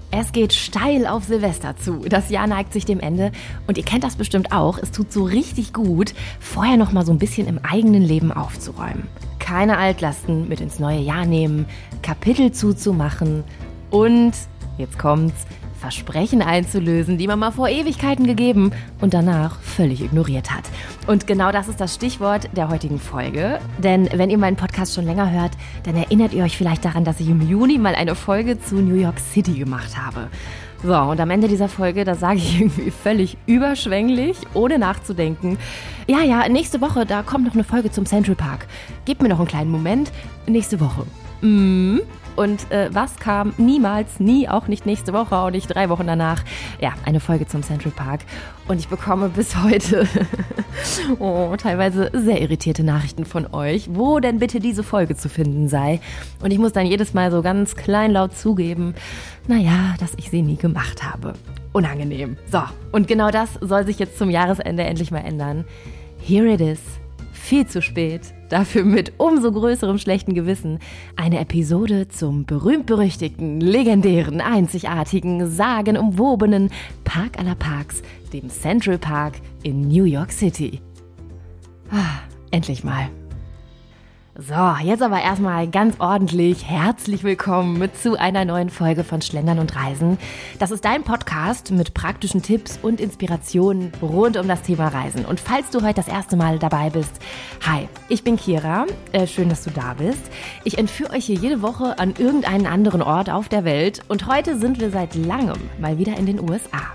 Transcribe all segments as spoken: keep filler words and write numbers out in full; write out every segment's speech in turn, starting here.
Es geht steil auf Silvester zu. Das Jahr neigt sich dem Ende und ihr kennt das bestimmt auch. Es tut so richtig gut, vorher noch mal so ein bisschen im eigenen Leben aufzuräumen. Keine Altlasten mit ins neue Jahr nehmen, Kapitel zuzumachen und, jetzt kommt's, Versprechen einzulösen, die man mal vor Ewigkeiten gegeben und danach völlig ignoriert hat. Und genau das ist das Stichwort der heutigen Folge. Denn wenn ihr meinen Podcast schon länger hört, dann erinnert ihr euch vielleicht daran, dass ich im Juni mal eine Folge zu New York City gemacht habe. So, und am Ende dieser Folge, da sage ich irgendwie völlig überschwänglich, ohne nachzudenken, ja, ja, nächste Woche, da kommt noch eine Folge zum Central Park. Gebt mir noch einen kleinen Moment, nächste Woche. Mm. Und äh, was kam niemals, nie, auch nicht nächste Woche, auch nicht drei Wochen danach? Ja, eine Folge zum Central Park. Und ich bekomme bis heute oh, teilweise sehr irritierte Nachrichten von euch, wo denn bitte diese Folge zu finden sei. Und ich muss dann jedes Mal so ganz kleinlaut zugeben, naja, dass ich sie nie gemacht habe. Unangenehm. So, und genau das soll sich jetzt zum Jahresende endlich mal ändern. Here it is. Viel zu spät, dafür mit umso größerem schlechten Gewissen, eine Episode zum berühmt-berüchtigten, legendären, einzigartigen, sagenumwobenen Park aller Parks, dem Central Park in New York City. Ah, endlich mal. So, jetzt aber erstmal ganz ordentlich herzlich willkommen zu einer neuen Folge von Schlendern und Reisen. Das ist dein Podcast mit praktischen Tipps und Inspirationen rund um das Thema Reisen. Und falls du heute das erste Mal dabei bist, hi, ich bin Kira, äh, schön, dass du da bist. Ich entführe euch hier jede Woche an irgendeinen anderen Ort auf der Welt und heute sind wir seit langem mal wieder in den U S A.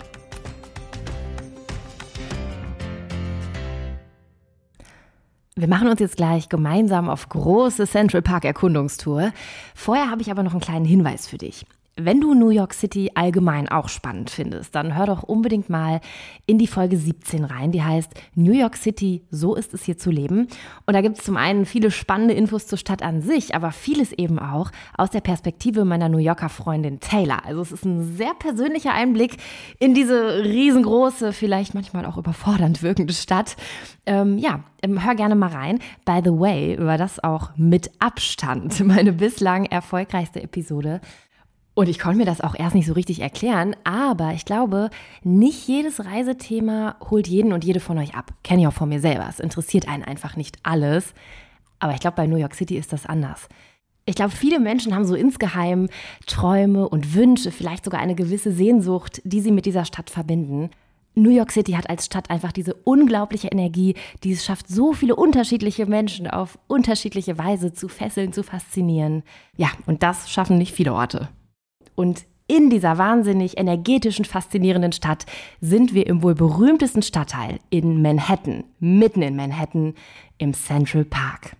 Wir machen uns jetzt gleich gemeinsam auf große Central Park Erkundungstour. Vorher habe ich aber noch einen kleinen Hinweis für dich. Wenn du New York City allgemein auch spannend findest, dann hör doch unbedingt mal in die Folge siebzehn rein, die heißt New York City, so ist es hier zu leben. Und da gibt es zum einen viele spannende Infos zur Stadt an sich, aber vieles eben auch aus der Perspektive meiner New Yorker Freundin Taylor. Also es ist ein sehr persönlicher Einblick in diese riesengroße, vielleicht manchmal auch überfordernd wirkende Stadt. Ähm, ja, hör gerne mal rein. By the way, war das auch mit Abstand meine bislang erfolgreichste Episode. Und ich konnte mir das auch erst nicht so richtig erklären, aber ich glaube, nicht jedes Reisethema holt jeden und jede von euch ab. Kenne ich auch von mir selber. Es interessiert einen einfach nicht alles. Aber ich glaube, bei New York City ist das anders. Ich glaube, viele Menschen haben so insgeheim Träume und Wünsche, vielleicht sogar eine gewisse Sehnsucht, die sie mit dieser Stadt verbinden. New York City hat als Stadt einfach diese unglaubliche Energie, die es schafft, so viele unterschiedliche Menschen auf unterschiedliche Weise zu fesseln, zu faszinieren. Ja, und das schaffen nicht viele Orte. Und in dieser wahnsinnig energetischen, faszinierenden Stadt sind wir im wohl berühmtesten Stadtteil in Manhattan, mitten in Manhattan, im Central Park.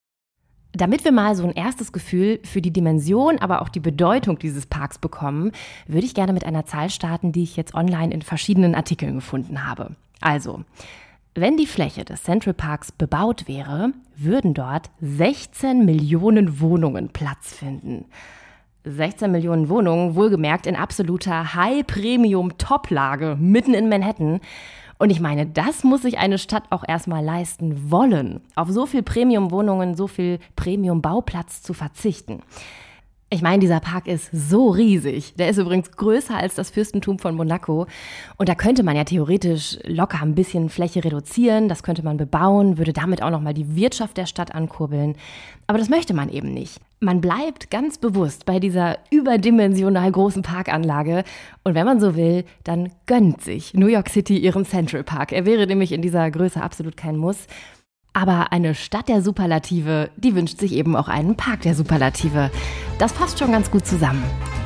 Damit wir mal so ein erstes Gefühl für die Dimension, aber auch die Bedeutung dieses Parks bekommen, würde ich gerne mit einer Zahl starten, die ich jetzt online in verschiedenen Artikeln gefunden habe. Also, wenn die Fläche des Central Parks bebaut wäre, würden dort sechzehn Millionen Wohnungen Platz finden. sechzehn Millionen Wohnungen, wohlgemerkt in absoluter High-Premium-Top-Lage mitten in Manhattan. Und ich meine, das muss sich eine Stadt auch erstmal leisten wollen, auf so viel Premium-Wohnungen, so viel Premium-Bauplatz zu verzichten. Ich meine, dieser Park ist so riesig. Der ist übrigens größer als das Fürstentum von Monaco. Und da könnte man ja theoretisch locker ein bisschen Fläche reduzieren. Das könnte man bebauen, würde damit auch nochmal die Wirtschaft der Stadt ankurbeln. Aber das möchte man eben nicht. Man bleibt ganz bewusst bei dieser überdimensional großen Parkanlage. Und wenn man so will, dann gönnt sich New York City ihren Central Park. Er wäre nämlich in dieser Größe absolut kein Muss. Aber eine Stadt der Superlative, die wünscht sich eben auch einen Park der Superlative. Das passt schon ganz gut zusammen.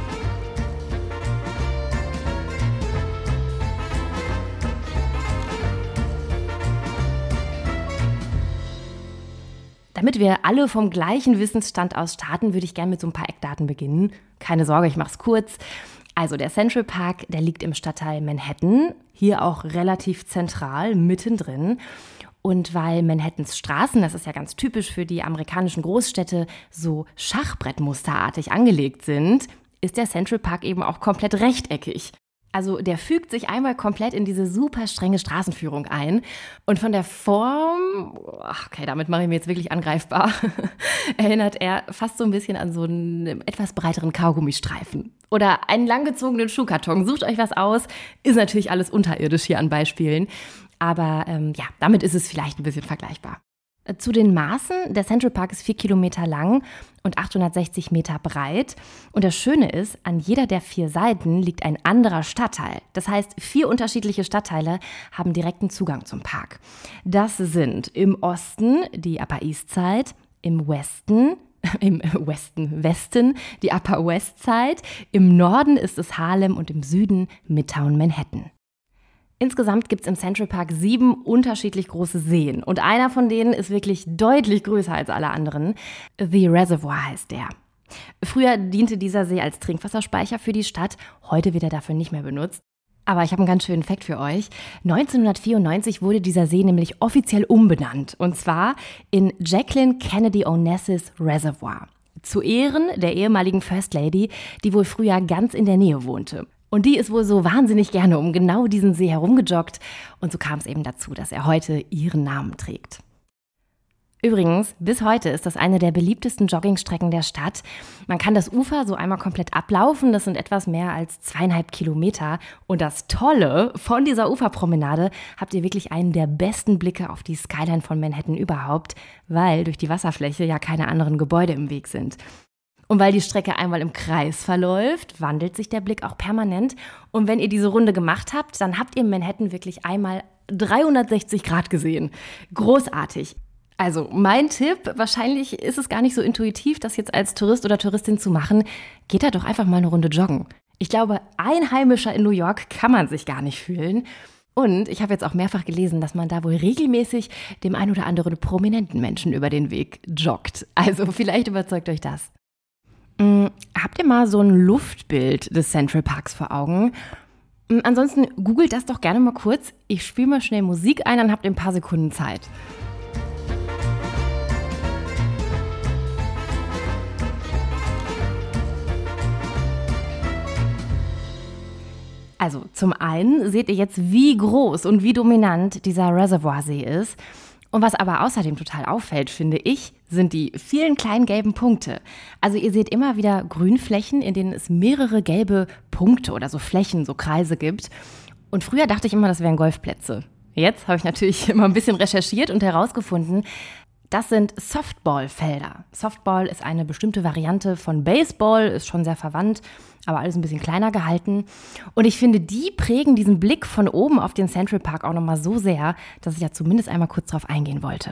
Damit wir alle vom gleichen Wissensstand aus starten, würde ich gerne mit so ein paar Eckdaten beginnen. Keine Sorge, ich mache es kurz. Also der Central Park, der liegt im Stadtteil Manhattan, hier auch relativ zentral, mittendrin. Und weil Manhattans Straßen, das ist ja ganz typisch für die amerikanischen Großstädte, so schachbrettmusterartig angelegt sind, ist der Central Park eben auch komplett rechteckig. Also der fügt sich einmal komplett in diese super strenge Straßenführung ein. Und von der Form, okay, damit mache ich mir jetzt wirklich angreifbar, erinnert er fast so ein bisschen an so einen etwas breiteren Kaugummistreifen. Oder einen langgezogenen Schuhkarton. Sucht euch was aus. Ist natürlich alles unterirdisch hier an Beispielen. Aber ähm, ja, damit ist es vielleicht ein bisschen vergleichbar. Zu den Maßen, der Central Park ist vier Kilometer lang und achthundertsechzig Meter breit. Und das Schöne ist, an jeder der vier Seiten liegt ein anderer Stadtteil. Das heißt, vier unterschiedliche Stadtteile haben direkten Zugang zum Park. Das sind im Osten die Upper East Side, im Westen, im Westen, Westen die Upper West Side, im Norden ist es Harlem und im Süden Midtown Manhattan. Insgesamt gibt es im Central Park sieben unterschiedlich große Seen und einer von denen ist wirklich deutlich größer als alle anderen. The Reservoir heißt der. Früher diente dieser See als Trinkwasserspeicher für die Stadt, heute wird er dafür nicht mehr benutzt. Aber ich habe einen ganz schönen Fakt für euch. neunzehnhundertvierundneunzig wurde dieser See nämlich offiziell umbenannt und zwar in Jacqueline Kennedy Onassis Reservoir. Zu Ehren der ehemaligen First Lady, die wohl früher ganz in der Nähe wohnte. Und die ist wohl so wahnsinnig gerne um genau diesen See herumgejoggt. Und so kam es eben dazu, dass er heute ihren Namen trägt. Übrigens, bis heute ist das eine der beliebtesten Joggingstrecken der Stadt. Man kann das Ufer so einmal komplett ablaufen. Das sind etwas mehr als zweieinhalb Kilometer. Und das Tolle, von dieser Uferpromenade habt ihr wirklich einen der besten Blicke auf die Skyline von Manhattan überhaupt, weil durch die Wasserfläche ja keine anderen Gebäude im Weg sind. Und weil die Strecke einmal im Kreis verläuft, wandelt sich der Blick auch permanent. Und wenn ihr diese Runde gemacht habt, dann habt ihr Manhattan wirklich einmal dreihundertsechzig Grad gesehen. Großartig. Also mein Tipp, wahrscheinlich ist es gar nicht so intuitiv, das jetzt als Tourist oder Touristin zu machen. Geht da doch einfach mal eine Runde joggen. Ich glaube, Einheimischer in New York kann man sich gar nicht fühlen. Und ich habe jetzt auch mehrfach gelesen, dass man da wohl regelmäßig dem ein oder anderen prominenten Menschen über den Weg joggt. Also vielleicht überzeugt euch das. Mhm. Habt ihr mal so ein Luftbild des Central Parks vor Augen? Mhm. Ansonsten googelt das doch gerne mal kurz. Ich spiele mal schnell Musik ein, dann habt ihr ein paar Sekunden Zeit. Also zum einen seht ihr jetzt, wie groß und wie dominant dieser Reservoir-See ist. Und was aber außerdem total auffällt, finde ich, sind die vielen kleinen gelben Punkte. Also ihr seht immer wieder Grünflächen, in denen es mehrere gelbe Punkte oder so Flächen, so Kreise gibt. Und früher dachte ich immer, das wären Golfplätze. Jetzt habe ich natürlich immer ein bisschen recherchiert und herausgefunden, das sind Softballfelder. Softball ist eine bestimmte Variante von Baseball, ist schon sehr verwandt, aber alles ein bisschen kleiner gehalten. Und ich finde, die prägen diesen Blick von oben auf den Central Park auch nochmal so sehr, dass ich ja zumindest einmal kurz drauf eingehen wollte.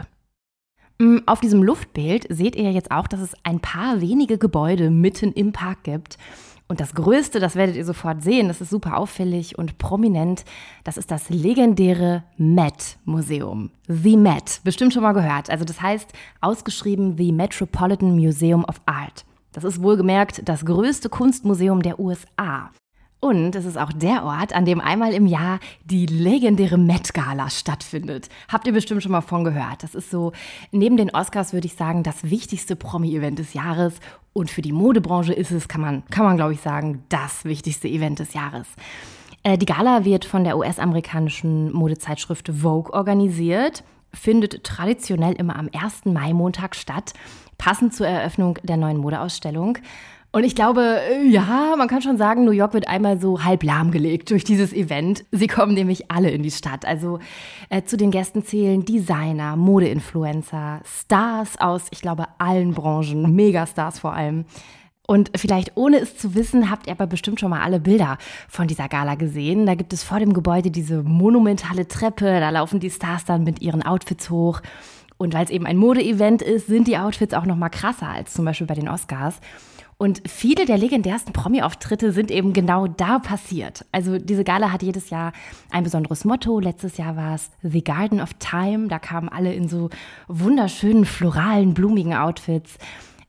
Auf diesem Luftbild seht ihr jetzt auch, dass es ein paar wenige Gebäude mitten im Park gibt. Und das Größte, das werdet ihr sofort sehen, das ist super auffällig und prominent, das ist das legendäre Met-Museum. The Met, bestimmt schon mal gehört. Also das heißt ausgeschrieben The Metropolitan Museum of Art. Das ist wohlgemerkt das größte Kunstmuseum der U S A. Und es ist auch der Ort, an dem einmal im Jahr die legendäre Met-Gala stattfindet. Habt ihr bestimmt schon mal von gehört. Das ist so, neben den Oscars würde ich sagen, das wichtigste Promi-Event des Jahres. Und für die Modebranche ist es, kann man, kann man glaube ich sagen, das wichtigste Event des Jahres. Äh, die Gala wird von der U S-amerikanischen Modezeitschrift Vogue organisiert, findet traditionell immer am ersten Mai-Montag statt, passend zur Eröffnung der neuen Modeausstellung. Und ich glaube, ja, man kann schon sagen, New York wird einmal so halb lahmgelegt durch dieses Event. Sie kommen nämlich alle in die Stadt. Also äh, zu den Gästen zählen Designer, Modeinfluencer, Stars aus, ich glaube, allen Branchen, Megastars vor allem. Und vielleicht ohne es zu wissen, habt ihr aber bestimmt schon mal alle Bilder von dieser Gala gesehen. Da gibt es vor dem Gebäude diese monumentale Treppe, da laufen die Stars dann mit ihren Outfits hoch. Und weil es eben ein Modeevent ist, sind die Outfits auch noch mal krasser als zum Beispiel bei den Oscars. Und viele der legendärsten Promi-Auftritte sind eben genau da passiert. Also diese Gala hat jedes Jahr ein besonderes Motto. Letztes Jahr war es The Garden of Time. Da kamen alle in so wunderschönen, floralen, blumigen Outfits.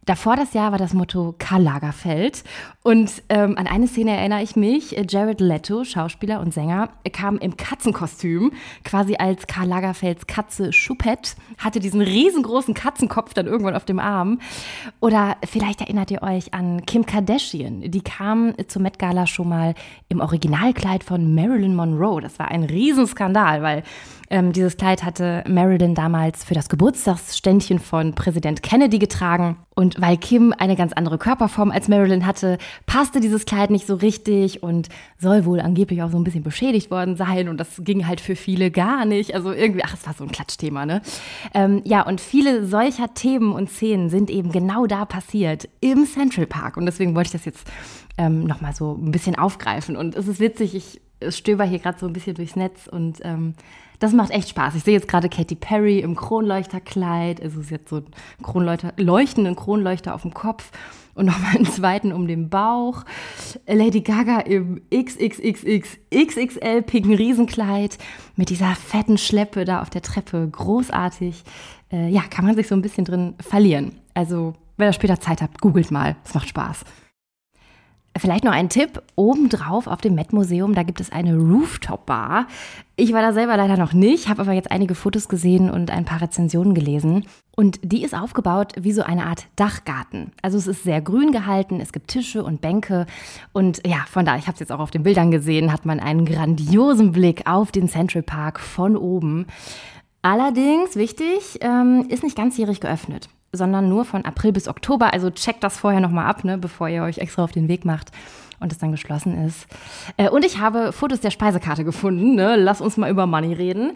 Davor das Jahr war das Motto Karl Lagerfeld. Und ähm, an eine Szene erinnere ich mich. Jared Leto, Schauspieler und Sänger, kam im Katzenkostüm, quasi als Karl Lagerfelds Katze Choupette, hatte diesen riesengroßen Katzenkopf dann irgendwann auf dem Arm. Oder vielleicht erinnert ihr euch an Kim Kardashian. Die kam zur Met Gala schon mal im Originalkleid von Marilyn Monroe. Das war ein Riesenskandal, weil ähm, dieses Kleid hatte Marilyn damals für das Geburtstagsständchen von Präsident Kennedy getragen. Und weil Kim eine ganz andere Körperform als Marilyn hatte, passte dieses Kleid nicht so richtig und soll wohl angeblich auch so ein bisschen beschädigt worden sein. Und das ging halt für viele gar nicht. Also irgendwie, ach, es war so ein Klatschthema, ne? Ähm, ja, und viele solcher Themen und Szenen sind eben genau da passiert, im Central Park. Und deswegen wollte ich das jetzt ähm, nochmal so ein bisschen aufgreifen. Und es ist witzig, ich stöber hier gerade so ein bisschen durchs Netz und ähm, das macht echt Spaß. Ich sehe jetzt gerade Katy Perry im Kronleuchterkleid. Also sie hat so einen Kronleuchter, leuchtenden Kronleuchter auf dem Kopf und nochmal einen zweiten um den Bauch. Lady Gaga im X X X X X X L pinken Riesenkleid mit dieser fetten Schleppe da auf der Treppe. Großartig. Äh, ja, kann man sich so ein bisschen drin verlieren. Also, wenn ihr später Zeit habt, googelt mal. Es macht Spaß. Vielleicht noch ein Tipp, obendrauf auf dem Met-Museum, da gibt es eine Rooftop-Bar. Ich war da selber leider noch nicht, habe aber jetzt einige Fotos gesehen und ein paar Rezensionen gelesen. Und die ist aufgebaut wie so eine Art Dachgarten. Also es ist sehr grün gehalten, es gibt Tische und Bänke. Und ja, von da, ich habe es jetzt auch auf den Bildern gesehen, hat man einen grandiosen Blick auf den Central Park von oben. Allerdings, wichtig, ähm, ist nicht ganzjährig geöffnet, sondern nur von April bis Oktober. Also checkt das vorher nochmal ab, ne, bevor ihr euch extra auf den Weg macht und es dann geschlossen ist. Äh, und ich habe Fotos der Speisekarte gefunden. Ne? Lass uns mal über Money reden.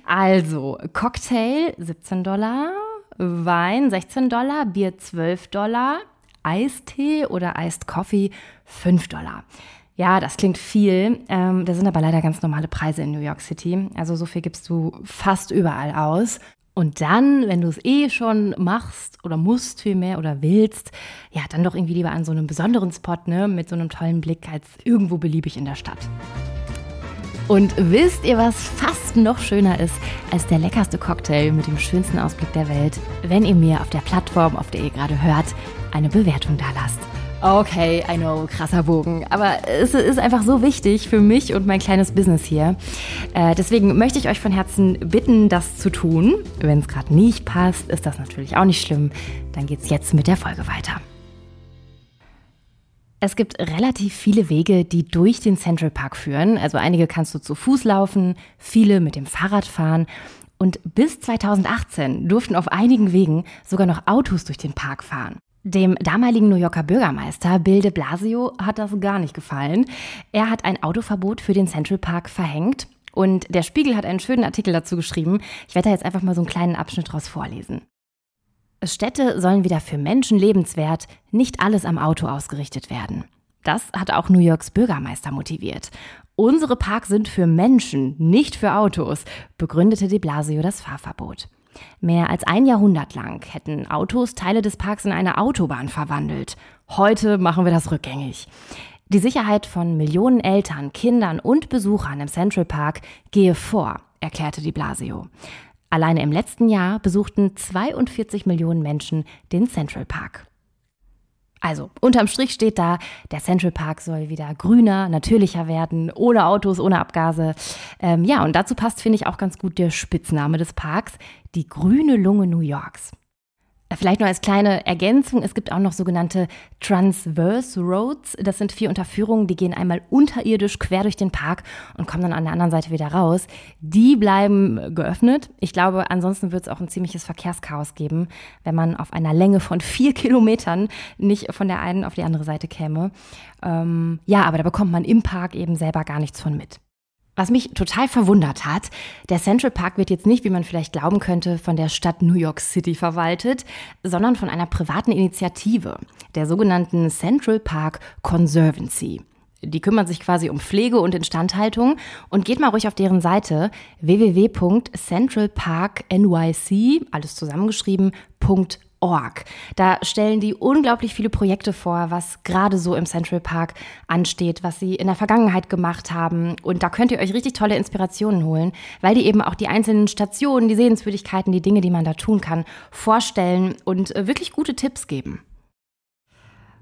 Also Cocktail siebzehn Dollar, Wein sechzehn Dollar, Bier zwölf Dollar, Eistee oder Iced Coffee fünf Dollar. Ja, das klingt viel. Ähm, das sind aber leider ganz normale Preise in New York City. Also so viel gibst du fast überall aus. Und dann, wenn du es eh schon machst oder musst vielmehr oder willst, ja, dann doch irgendwie lieber an so einem besonderen Spot, ne, mit so einem tollen Blick als irgendwo beliebig in der Stadt. Und wisst ihr, was fast noch schöner ist als der leckerste Cocktail mit dem schönsten Ausblick der Welt? Wenn ihr mir auf der Plattform, auf der ihr gerade hört, eine Bewertung dalasst. Okay, I know, krasser Bogen, aber es ist einfach so wichtig für mich und mein kleines Business hier. Äh, deswegen möchte ich euch von Herzen bitten, das zu tun. Wenn es gerade nicht passt, ist das natürlich auch nicht schlimm. Dann geht's jetzt mit der Folge weiter. Es gibt relativ viele Wege, die durch den Central Park führen. Also einige kannst du zu Fuß laufen, viele mit dem Fahrrad fahren. Und bis zweitausendachtzehn durften auf einigen Wegen sogar noch Autos durch den Park fahren. Dem damaligen New Yorker Bürgermeister Bill de Blasio hat das gar nicht gefallen. Er hat ein Autoverbot für den Central Park verhängt und der Spiegel hat einen schönen Artikel dazu geschrieben. Ich werde da jetzt einfach mal so einen kleinen Abschnitt draus vorlesen. Städte sollen wieder für Menschen lebenswert, nicht alles am Auto ausgerichtet werden. Das hat auch New Yorks Bürgermeister motiviert. Unsere Parks sind für Menschen, nicht für Autos, begründete de Blasio das Fahrverbot. Mehr als ein Jahrhundert lang hätten Autos Teile des Parks in eine Autobahn verwandelt. Heute machen wir das rückgängig. Die Sicherheit von Millionen Eltern, Kindern und Besuchern im Central Park gehe vor, erklärte de Blasio. Alleine im letzten Jahr besuchten zweiundvierzig Millionen Menschen den Central Park. Also, unterm Strich steht da, der Central Park soll wieder grüner, natürlicher werden, ohne Autos, ohne Abgase. Ähm, ja, und dazu passt, finde ich, auch ganz gut der Spitzname des Parks, die grüne Lunge New Yorks. Vielleicht nur als kleine Ergänzung, es gibt auch noch sogenannte Transverse Roads. Das sind vier Unterführungen, die gehen einmal unterirdisch quer durch den Park und kommen dann an der anderen Seite wieder raus. Die bleiben geöffnet. Ich glaube, ansonsten wird es auch ein ziemliches Verkehrschaos geben, wenn man auf einer Länge von vier Kilometern nicht von der einen auf die andere Seite käme. Ähm, ja, aber da bekommt man im Park eben selber gar nichts von mit. Was mich total verwundert hat, der Central Park wird jetzt nicht, wie man vielleicht glauben könnte, von der Stadt New York City verwaltet, sondern von einer privaten Initiative, der sogenannten Central Park Conservancy. Die kümmern sich quasi um Pflege und Instandhaltung und geht mal ruhig auf deren Seite w w w punkt central park n y c, alles zusammengeschrieben, Punkt org. Da stellen die unglaublich viele Projekte vor, was gerade so im Central Park ansteht, was sie in der Vergangenheit gemacht haben. Und da könnt ihr euch richtig tolle Inspirationen holen, weil die eben auch die einzelnen Stationen, die Sehenswürdigkeiten, die Dinge, die man da tun kann, vorstellen und wirklich gute Tipps geben.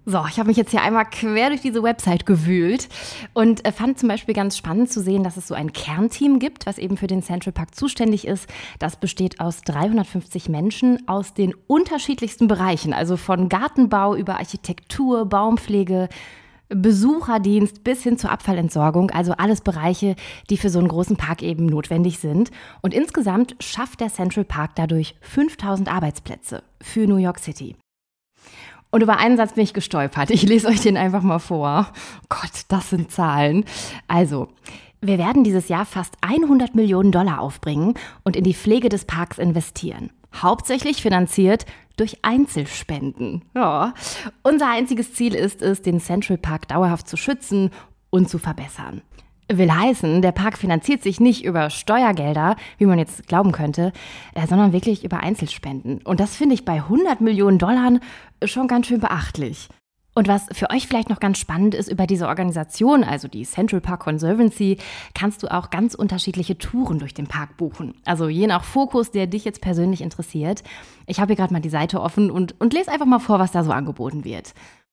So, ich habe mich jetzt hier einmal quer durch diese Website gewühlt und fand zum Beispiel ganz spannend zu sehen, dass es so ein Kernteam gibt, was eben für den Central Park zuständig ist. Das besteht aus dreihundertfünfzig Menschen aus den unterschiedlichsten Bereichen, also von Gartenbau über Architektur, Baumpflege, Besucherdienst bis hin zur Abfallentsorgung, also alles Bereiche, die für so einen großen Park eben notwendig sind. Und insgesamt schafft der Central Park dadurch fünftausend Arbeitsplätze für New York City. Und über einen Satz bin ich gestolpert. Ich lese euch den einfach mal vor. Gott, das sind Zahlen. Also, wir werden dieses Jahr fast hundert Millionen Dollar aufbringen und in die Pflege des Parks investieren. Hauptsächlich finanziert durch Einzelspenden. Ja. Unser einziges Ziel ist es, den Central Park dauerhaft zu schützen und zu verbessern. Will heißen, der Park finanziert sich nicht über Steuergelder, wie man jetzt glauben könnte, sondern wirklich über Einzelspenden. Und das finde ich bei hundert Millionen Dollar schon ganz schön beachtlich. Und was für euch vielleicht noch ganz spannend ist über diese Organisation, also die Central Park Conservancy, kannst du auch ganz unterschiedliche Touren durch den Park buchen. Also je nach Fokus, der dich jetzt persönlich interessiert. Ich habe hier gerade mal die Seite offen und, und lese einfach mal vor, was da so angeboten wird.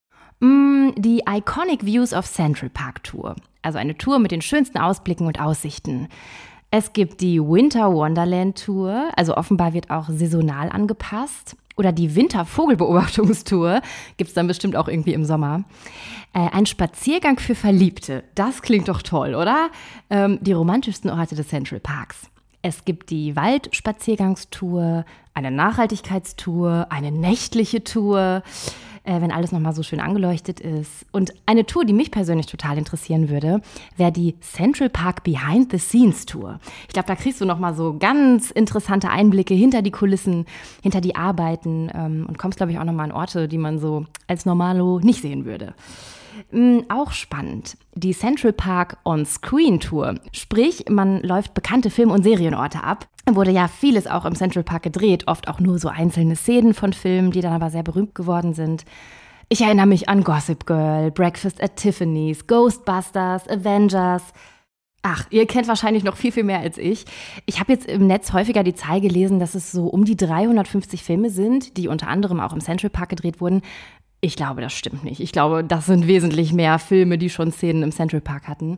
Die Iconic Views of Central Park Tour. Also eine Tour mit den schönsten Ausblicken und Aussichten. Es gibt die Winter Wonderland Tour, also offenbar wird auch saisonal angepasst. Oder die Wintervogelbeobachtungstour gibt es dann bestimmt auch irgendwie im Sommer. Äh, ein Spaziergang für Verliebte, das klingt doch toll, oder? Ähm, die romantischsten Orte des Central Parks. Es gibt die Waldspaziergangstour, eine Nachhaltigkeitstour, eine nächtliche Tour, äh, wenn alles nochmal so schön angeleuchtet ist. Und eine Tour, die mich persönlich total interessieren würde, wäre die Central Park Behind the Scenes Tour. Ich glaube, da kriegst du nochmal so ganz interessante Einblicke hinter die Kulissen, hinter die Arbeiten ähm, und kommst, glaube ich, auch nochmal an Orte, die man so als Normalo nicht sehen würde. Mhm, auch spannend, die Central Park On-Screen Tour. Sprich, man läuft bekannte Film- und Serienorte ab. Wurde ja vieles auch im Central Park gedreht, oft auch nur so einzelne Szenen von Filmen, die dann aber sehr berühmt geworden sind. Ich erinnere mich an Gossip Girl, Breakfast at Tiffany's, Ghostbusters, Avengers. Ach, ihr kennt wahrscheinlich noch viel, viel mehr als ich. Ich habe jetzt im Netz häufiger die Zahl gelesen, dass es so um die dreihundertfünfzig Filme sind, die unter anderem auch im Central Park gedreht wurden. Ich glaube, das stimmt nicht. Ich glaube, das sind wesentlich mehr Filme, die schon Szenen im Central Park hatten.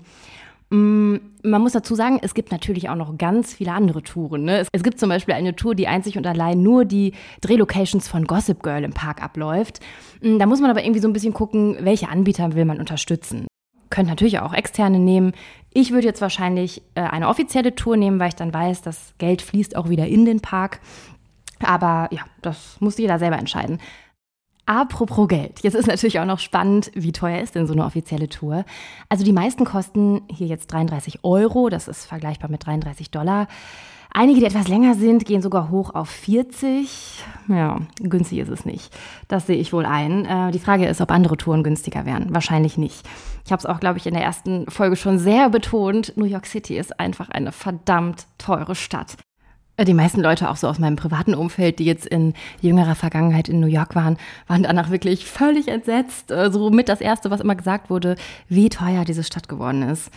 Mm, man muss dazu sagen, es gibt natürlich auch noch ganz viele andere Touren. Ne? Es gibt zum Beispiel eine Tour, die einzig und allein nur die Drehlocations von Gossip Girl im Park abläuft. Mm, da muss man aber irgendwie so ein bisschen gucken, welche Anbieter will man unterstützen. Könnt natürlich auch externe nehmen. Ich würde jetzt wahrscheinlich äh, eine offizielle Tour nehmen, weil ich dann weiß, das Geld fließt auch wieder in den Park. Aber ja, das muss jeder selber entscheiden. Apropos Geld. Jetzt ist natürlich auch noch spannend, wie teuer ist denn so eine offizielle Tour? Also die meisten kosten hier jetzt dreiunddreißig Euro, das ist vergleichbar mit dreiunddreißig Dollar. Einige, die etwas länger sind, gehen sogar hoch auf vierzig. Ja, günstig ist es nicht. Das sehe ich wohl ein. Äh, die Frage ist, ob andere Touren günstiger wären. Wahrscheinlich nicht. Ich habe es auch, glaube ich, in der ersten Folge schon sehr betont. New York City ist einfach eine verdammt teure Stadt. Die meisten Leute, auch so aus meinem privaten Umfeld, die jetzt in jüngerer Vergangenheit in New York waren, waren danach wirklich völlig entsetzt. So mit das Erste, was immer gesagt wurde, wie teuer diese Stadt geworden ist.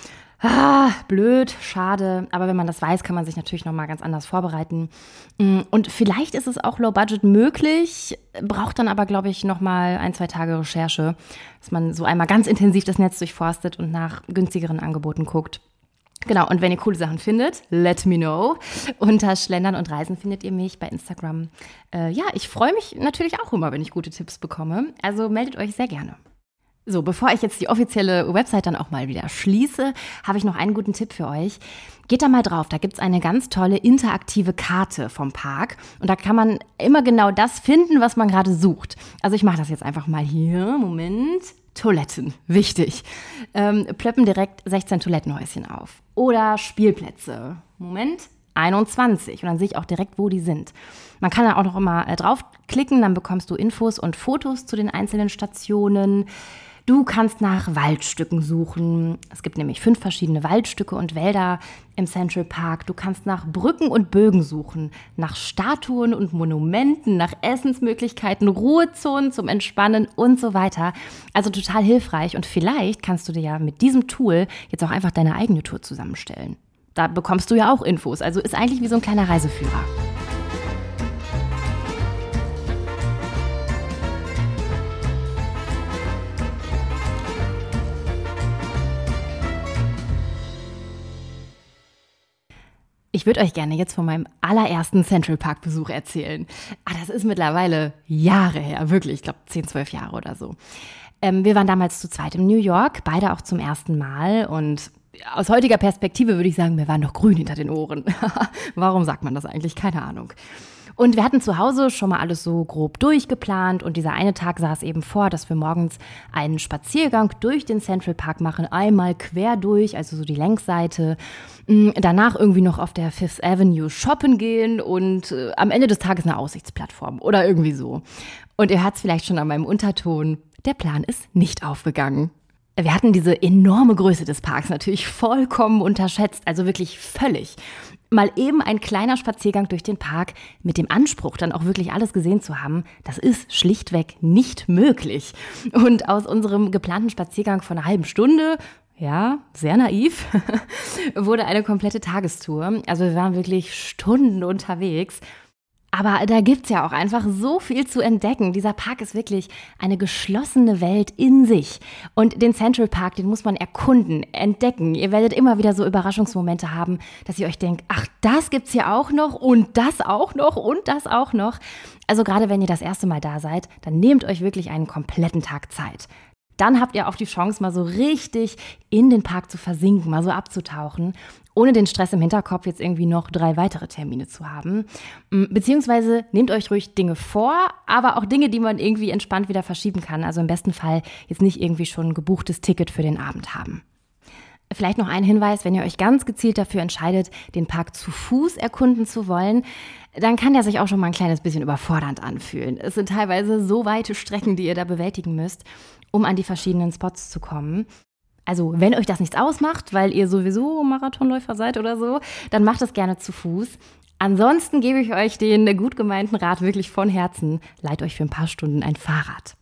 Ah, blöd, schade. Aber wenn man das weiß, kann man sich natürlich nochmal ganz anders vorbereiten. Und vielleicht ist es auch low budget möglich, braucht dann aber, glaube ich, nochmal ein, zwei Tage Recherche, dass man so einmal ganz intensiv das Netz durchforstet und nach günstigeren Angeboten guckt. Genau, und wenn ihr coole Sachen findet, let me know. Unter Schlendern und Reisen findet ihr mich bei Instagram. Äh, ja, ich freue mich natürlich auch immer, wenn ich gute Tipps bekomme. Also meldet euch sehr gerne. So, bevor ich jetzt die offizielle Website dann auch mal wieder schließe, habe ich noch einen guten Tipp für euch. Geht da mal drauf, da gibt's eine ganz tolle interaktive Karte vom Park. Und da kann man immer genau das finden, was man gerade sucht. Also ich mache das jetzt einfach mal hier. Moment. Toiletten, wichtig. Ähm, plöppen direkt sechzehn Toilettenhäuschen auf. Oder Spielplätze. Moment, einundzwanzig. Und dann sehe ich auch direkt, wo die sind. Man kann da auch noch immer äh, draufklicken, dann bekommst du Infos und Fotos zu den einzelnen Stationen. Du kannst nach Waldstücken suchen. Es gibt nämlich fünf verschiedene Waldstücke und Wälder im Central Park. Du kannst nach Brücken und Bögen suchen, nach Statuen und Monumenten, nach Essensmöglichkeiten, Ruhezonen zum Entspannen und so weiter. Also total hilfreich und vielleicht kannst du dir ja mit diesem Tool jetzt auch einfach deine eigene Tour zusammenstellen. Da bekommst du ja auch Infos, also ist eigentlich wie so ein kleiner Reiseführer. Ich würde euch gerne jetzt von meinem allerersten Central Park Besuch erzählen. Ah, das ist mittlerweile Jahre her, wirklich, ich glaube zehn, zwölf Jahre oder so. Ähm, wir waren damals zu zweit in New York, beide auch zum ersten Mal und aus heutiger Perspektive würde ich sagen, wir waren noch grün hinter den Ohren. Warum sagt man das eigentlich? Keine Ahnung. Und wir hatten zu Hause schon mal alles so grob durchgeplant und dieser eine Tag sah es eben vor, dass wir morgens einen Spaziergang durch den Central Park machen, einmal quer durch, also so die Längsseite, danach irgendwie noch auf der Fifth Avenue shoppen gehen und äh, am Ende des Tages eine Aussichtsplattform oder irgendwie so. Und ihr hört es vielleicht schon an meinem Unterton, der Plan ist nicht aufgegangen. Wir hatten diese enorme Größe des Parks natürlich vollkommen unterschätzt, also wirklich völlig. Mal eben ein kleiner Spaziergang durch den Park mit dem Anspruch, dann auch wirklich alles gesehen zu haben, das ist schlichtweg nicht möglich. Und aus unserem geplanten Spaziergang von einer halben Stunde, ja, sehr naiv, wurde eine komplette Tagestour. Also wir waren wirklich Stunden unterwegs. Aber da gibt's ja auch einfach so viel zu entdecken. Dieser Park ist wirklich eine geschlossene Welt in sich. Und den Central Park, den muss man erkunden, entdecken. Ihr werdet immer wieder so Überraschungsmomente haben, dass ihr euch denkt, ach, das gibt's hier auch noch und das auch noch und das auch noch. Also gerade wenn ihr das erste Mal da seid, dann nehmt euch wirklich einen kompletten Tag Zeit. Dann habt ihr auch die Chance, mal so richtig in den Park zu versinken, mal so abzutauchen, ohne den Stress im Hinterkopf jetzt irgendwie noch drei weitere Termine zu haben. Beziehungsweise nehmt euch ruhig Dinge vor, aber auch Dinge, die man irgendwie entspannt wieder verschieben kann. Also im besten Fall jetzt nicht irgendwie schon ein gebuchtes Ticket für den Abend haben. Vielleicht noch ein Hinweis, wenn ihr euch ganz gezielt dafür entscheidet, den Park zu Fuß erkunden zu wollen, dann kann der sich auch schon mal ein kleines bisschen überfordernd anfühlen. Es sind teilweise so weite Strecken, die ihr da bewältigen müsst, um an die verschiedenen Spots zu kommen. Also wenn euch das nichts ausmacht, weil ihr sowieso Marathonläufer seid oder so, dann macht es gerne zu Fuß. Ansonsten gebe ich euch den gut gemeinten Rat wirklich von Herzen, leiht euch für ein paar Stunden ein Fahrrad.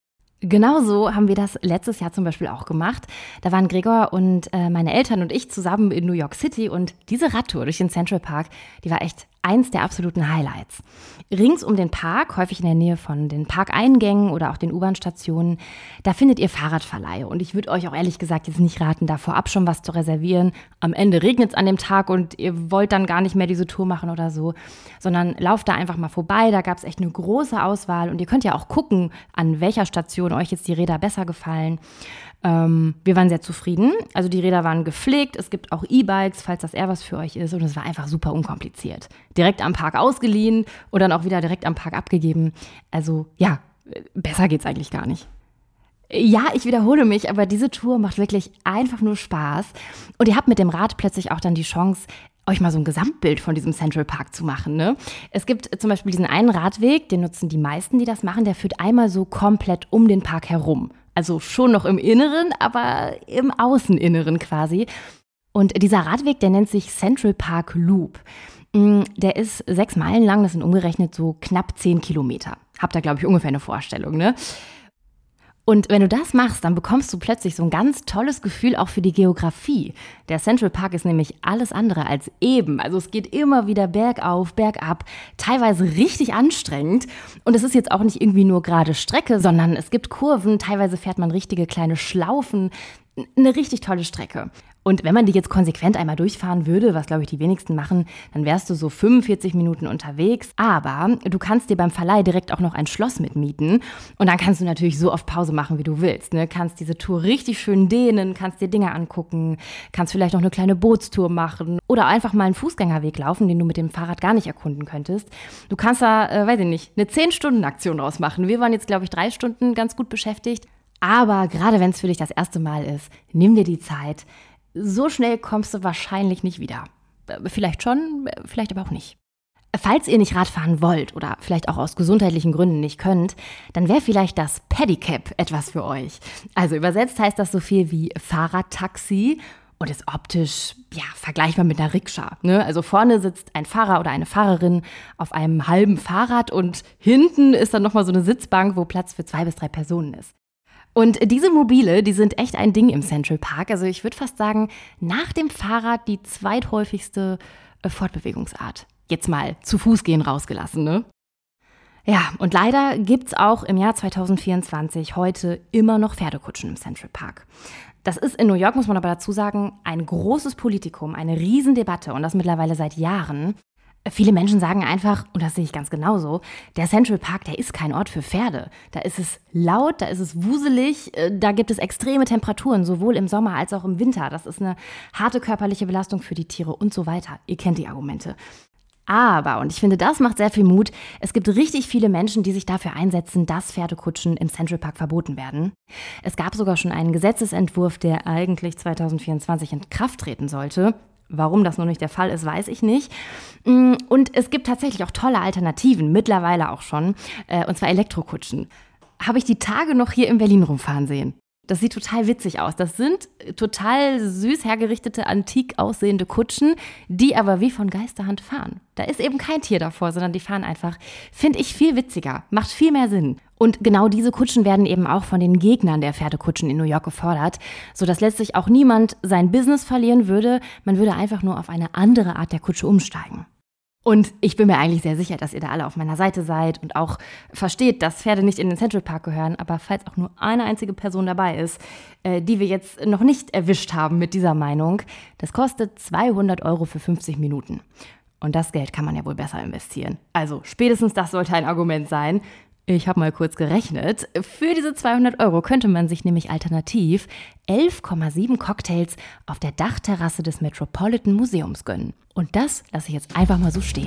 Genauso haben wir das letztes Jahr zum Beispiel auch gemacht. Da waren Gregor und äh, meine Eltern und ich zusammen in New York City und diese Radtour durch den Central Park, die war echt eins der absoluten Highlights. Rings um den Park, häufig in der Nähe von den Parkeingängen oder auch den U-Bahn-Stationen, da findet ihr Fahrradverleihe. Und ich würde euch auch ehrlich gesagt jetzt nicht raten, da vorab schon was zu reservieren. Am Ende regnet es an dem Tag und ihr wollt dann gar nicht mehr diese Tour machen oder so, sondern lauft da einfach mal vorbei. Da gab es echt eine große Auswahl und ihr könnt ja auch gucken, an welcher Station euch jetzt die Räder besser gefallen. Ähm, wir waren sehr zufrieden. Also die Räder waren gepflegt. Es gibt auch E-Bikes, falls das eher was für euch ist. Und es war einfach super unkompliziert. Direkt am Park ausgeliehen und dann auch wieder direkt am Park abgegeben. Also ja, besser geht's eigentlich gar nicht. Ja, ich wiederhole mich, aber diese Tour macht wirklich einfach nur Spaß. Und ihr habt mit dem Rad plötzlich auch dann die Chance, euch mal so ein Gesamtbild von diesem Central Park zu machen, ne? Es gibt zum Beispiel diesen einen Radweg, den nutzen die meisten, die das machen, der führt einmal so komplett um den Park herum. Also schon noch im Inneren, aber im Außeninneren quasi. Und dieser Radweg, der nennt sich Central Park Loop. Der ist sechs Meilen lang, das sind umgerechnet so knapp zehn Kilometer. Habt ihr, glaube ich, ungefähr eine Vorstellung, ne? Und wenn du das machst, dann bekommst du plötzlich so ein ganz tolles Gefühl auch für die Geografie. Der Central Park ist nämlich alles andere als eben. Also es geht immer wieder bergauf, bergab, teilweise richtig anstrengend. Und es ist jetzt auch nicht irgendwie nur gerade Strecke, sondern es gibt Kurven, teilweise fährt man richtige kleine Schlaufen. Eine richtig tolle Strecke. Und wenn man die jetzt konsequent einmal durchfahren würde, was glaube ich die wenigsten machen, dann wärst du so fünfundvierzig Minuten unterwegs. Aber du kannst dir beim Verleih direkt auch noch ein Schloss mitmieten. Und dann kannst du natürlich so oft Pause machen, wie du willst. Ne? Kannst diese Tour richtig schön dehnen, kannst dir Dinge angucken, kannst vielleicht noch eine kleine Bootstour machen oder einfach mal einen Fußgängerweg laufen, den du mit dem Fahrrad gar nicht erkunden könntest. Du kannst da, äh, weiß ich nicht, eine zehn-Stunden-Aktion draus machen. Wir waren jetzt, glaube ich, drei Stunden ganz gut beschäftigt. Aber gerade wenn es für dich das erste Mal ist, nimm dir die Zeit. So schnell kommst du wahrscheinlich nicht wieder. Vielleicht schon, vielleicht aber auch nicht. Falls ihr nicht Radfahren wollt oder vielleicht auch aus gesundheitlichen Gründen nicht könnt, dann wäre vielleicht das Pedicab etwas für euch. Also übersetzt heißt das so viel wie Fahrradtaxi und ist optisch ja vergleichbar mit einer Rikscha. Ne? Also vorne sitzt ein Fahrer oder eine Fahrerin auf einem halben Fahrrad und hinten ist dann nochmal so eine Sitzbank, wo Platz für zwei bis drei Personen ist. Und diese Mobile, die sind echt ein Ding im Central Park. Also ich würde fast sagen, nach dem Fahrrad die zweithäufigste Fortbewegungsart. Jetzt mal zu Fuß gehen rausgelassen, ne? Ja, und leider gibt's auch im Jahr zwanzig vierundzwanzig heute immer noch Pferdekutschen im Central Park. Das ist in New York, muss man aber dazu sagen, ein großes Politikum, eine Riesendebatte und das mittlerweile seit Jahren. Viele Menschen sagen einfach, und das sehe ich ganz genauso, der Central Park, der ist kein Ort für Pferde. Da ist es laut, da ist es wuselig, da gibt es extreme Temperaturen, sowohl im Sommer als auch im Winter. Das ist eine harte körperliche Belastung für die Tiere und so weiter. Ihr kennt die Argumente. Aber, und ich finde, das macht sehr viel Mut, es gibt richtig viele Menschen, die sich dafür einsetzen, dass Pferdekutschen im Central Park verboten werden. Es gab sogar schon einen Gesetzesentwurf, der eigentlich zwanzig vierundzwanzig in Kraft treten sollte. Warum das noch nicht der Fall ist, weiß ich nicht. Und es gibt tatsächlich auch tolle Alternativen, mittlerweile auch schon, und zwar Elektrokutschen. Habe ich die Tage noch hier in Berlin rumfahren sehen. Das sieht total witzig aus. Das sind total süß hergerichtete, antik aussehende Kutschen, die aber wie von Geisterhand fahren. Da ist eben kein Tier davor, sondern die fahren einfach. Finde ich viel witziger, macht viel mehr Sinn. Und genau diese Kutschen werden eben auch von den Gegnern der Pferdekutschen in New York gefordert, sodass letztlich auch niemand sein Business verlieren würde. Man würde einfach nur auf eine andere Art der Kutsche umsteigen. Und ich bin mir eigentlich sehr sicher, dass ihr da alle auf meiner Seite seid und auch versteht, dass Pferde nicht in den Central Park gehören. Aber falls auch nur eine einzige Person dabei ist, äh, die wir jetzt noch nicht erwischt haben mit dieser Meinung, das kostet zweihundert Euro für fünfzig Minuten. Und das Geld kann man ja wohl besser investieren. Also spätestens das sollte ein Argument sein. Ich habe mal kurz gerechnet. Für diese zweihundert Euro könnte man sich nämlich alternativ elf Komma sieben Cocktails auf der Dachterrasse des Metropolitan Museums gönnen. Und das lasse ich jetzt einfach mal so stehen.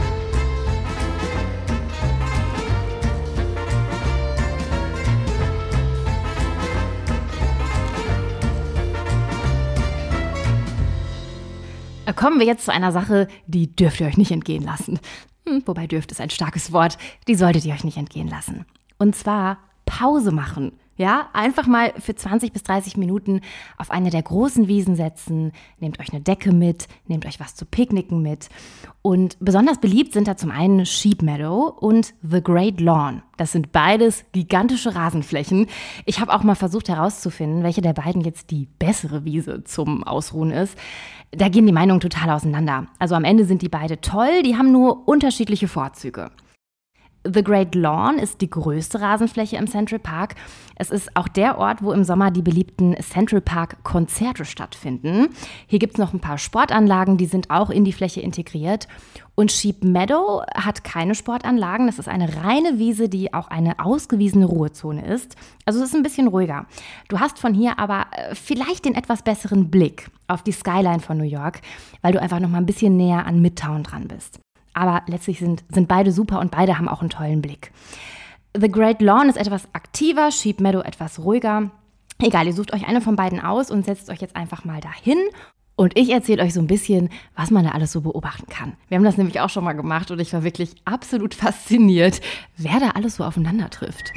Kommen wir jetzt zu einer Sache, die dürft ihr euch nicht entgehen lassen. Wobei dürft ist ein starkes Wort, die solltet ihr euch nicht entgehen lassen. Und zwar Pause machen. Ja, einfach mal für zwanzig bis dreißig Minuten auf eine der großen Wiesen setzen, nehmt euch eine Decke mit, nehmt euch was zu picknicken mit. Und besonders beliebt sind da zum einen Sheep Meadow und The Great Lawn. Das sind beides gigantische Rasenflächen. Ich habe auch mal versucht herauszufinden, welche der beiden jetzt die bessere Wiese zum Ausruhen ist. Da gehen die Meinungen total auseinander. Also am Ende sind die beide toll, die haben nur unterschiedliche Vorzüge. The Great Lawn ist die größte Rasenfläche im Central Park. Es ist auch der Ort, wo im Sommer die beliebten Central Park Konzerte stattfinden. Hier gibt es noch ein paar Sportanlagen, die sind auch in die Fläche integriert. Und Sheep Meadow hat keine Sportanlagen. Das ist eine reine Wiese, die auch eine ausgewiesene Ruhezone ist. Also es ist ein bisschen ruhiger. Du hast von hier aber vielleicht den etwas besseren Blick auf die Skyline von New York, weil du einfach noch mal ein bisschen näher an Midtown dran bist. Aber letztlich sind, sind beide super und beide haben auch einen tollen Blick. The Great Lawn ist etwas aktiver, Sheep Meadow etwas ruhiger. Egal, ihr sucht euch eine von beiden aus und setzt euch jetzt einfach mal dahin. Und ich erzähle euch so ein bisschen, was man da alles so beobachten kann. Wir haben das nämlich auch schon mal gemacht und ich war wirklich absolut fasziniert, wer da alles so aufeinander trifft.